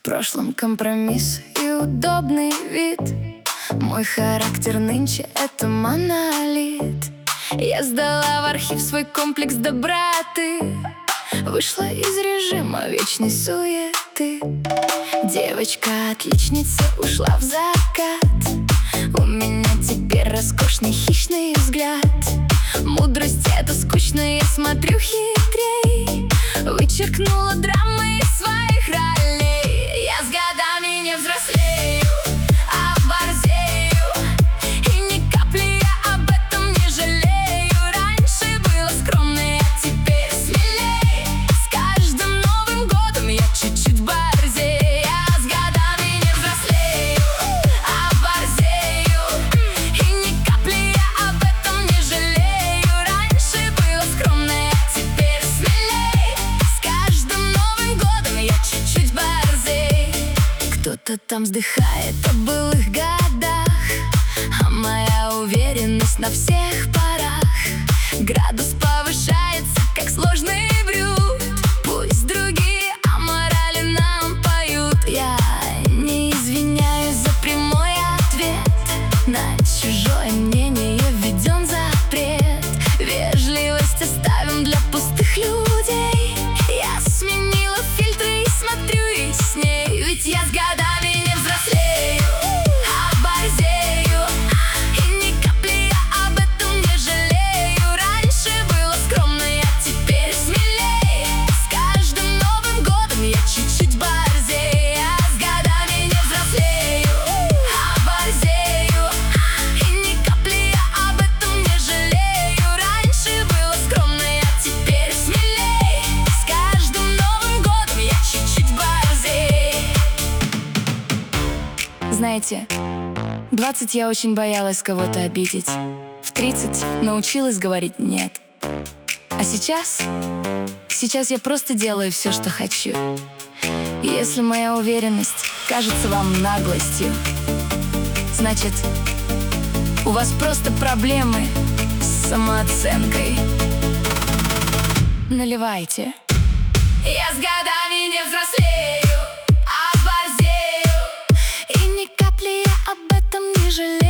прошлом компромисс и удобный вид. Мой характер нынче — это монолит. Я сдала в архив свой комплекс доброты, вышла из режима вечной суеты. Девочка-отличница ушла в закат. У меня теперь роскошный хищный взгляд. Мудрость — это скучно, я смотрю хитрей. Вычеркнула драмы из своих ролей. Я с годами не взрослею, а борзею. И ни капли я об этом не жалею. Раньше было скромно, а теперь смелей. С каждым Новым годом я чуть-чуть борзею. Я с годами не взрослею, а борзею. И ни капли я об этом не жалею. Раньше было скромно, а теперь смелей. С каждым Новым годом я чуть-чуть борзей. Кто-то там вздыхает о былых годах, а моя уверенность на всех парах. Градус повышается, как сложный брют. Пусть другие о морали нам поют. Я не извиняюсь за прямой ответ. На чужое мнение введен запрет. Вежливость оставим для пустых людей. Я сменила фильтры и смотрю ясней. Ведь я с годами не взрослею, а борзею. И ни капли я об этом не жалею. Раньше было скромно, а теперь смелей. С каждым Новым годом я чуть-чуть борзею. Я с годами не взрослею, а борзею. И ни капли я об этом не жалею. Раньше было скромно, а теперь смелей. С каждым Новым годом я чуть-чуть борзею. Знаете, 20 я очень боялась кого-то обидеть. В 30 научилась говорить «нет». А сейчас я просто делаю все, что хочу. И если моя уверенность кажется вам наглостью, значит, у вас просто проблемы с самооценкой. Наливайте. Я с годами не взрослею, а борзею. И ни капли я об этом не жалею.